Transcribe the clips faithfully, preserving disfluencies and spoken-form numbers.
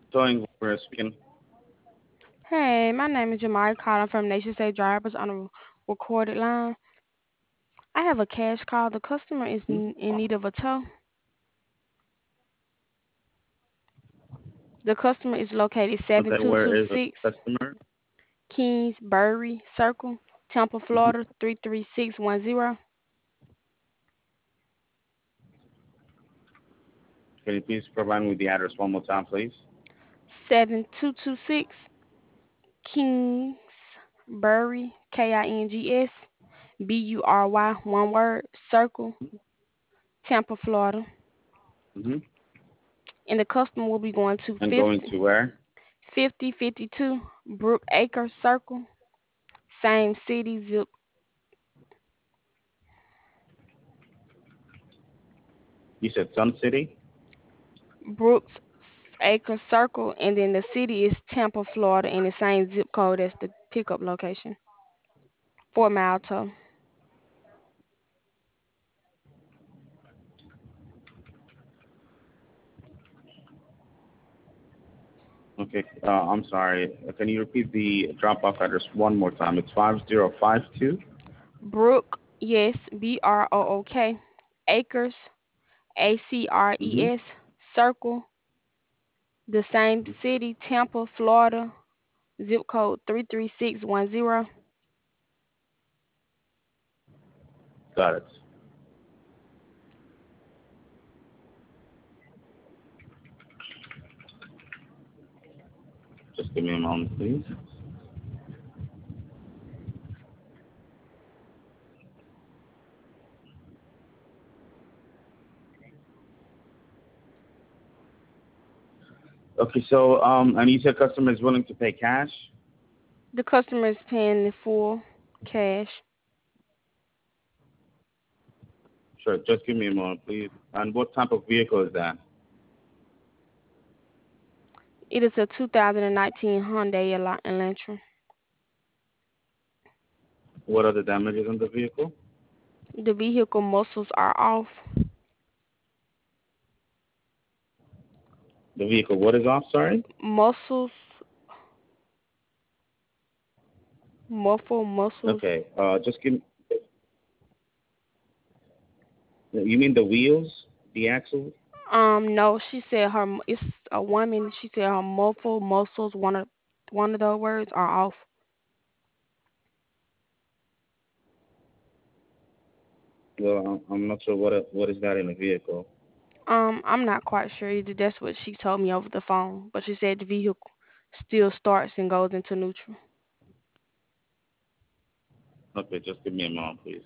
Towing we're speaking. Hey, my name is Jamari calling from Nation State Drivers on a recorded line. I have a cash call. The customer is Hmm? in, in need of a tow. The customer is located Okay, where is the seven two two six customer? Kingsbury Circle, Tampa, Hmm. Florida three three six one zero. Can you please provide me with the address one more time, please? seven two two six Kingsbury, K I N G S B U R Y, one word, Circle, Tampa, Florida. Mm-hmm. And the customer will be going to And going fifty to where? fifty fifty-two Brook Acre Circle, same city, zip. You said Sun City? Brooks Acre Circle, and then the city is Tampa, Florida, in the same zip code as the pickup location. Four Mile Tow. Okay, uh, I'm sorry. Uh, Can you repeat the drop-off address one more time? It's five zero five two. Brook, yes, B R O O K. Acres, A C R E Mm-hmm. S. Circle, the same city, Tampa, Florida, zip code three three six one zero. Got it. Just give me a moment, please. Okay, so um, and you said customer is willing to pay cash? The customer is paying the full cash. Sure, just give me a moment, please. And what type of vehicle is that? It is a two thousand nineteen Hyundai Ela- Elantra. What are the damages on the vehicle? The vehicle muscles are off. The vehicle, what is off, sorry? Muscles, muffle muscles. Okay, uh, just give you mean the wheels, the axle? Um, no, she said her. mu- It's a woman. She said her muffle muscles. One of one of those words are off. Well, I'm I'm not sure what it- what is that in a vehicle. Um, I'm not quite sure either. That's what she told me over the phone. But she said the vehicle still starts and goes into neutral. Okay, just give me a moment, please.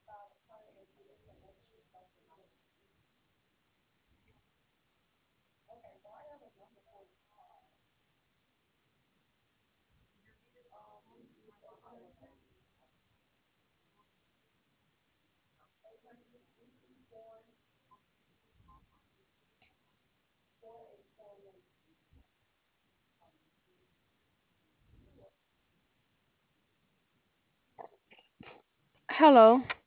Hello.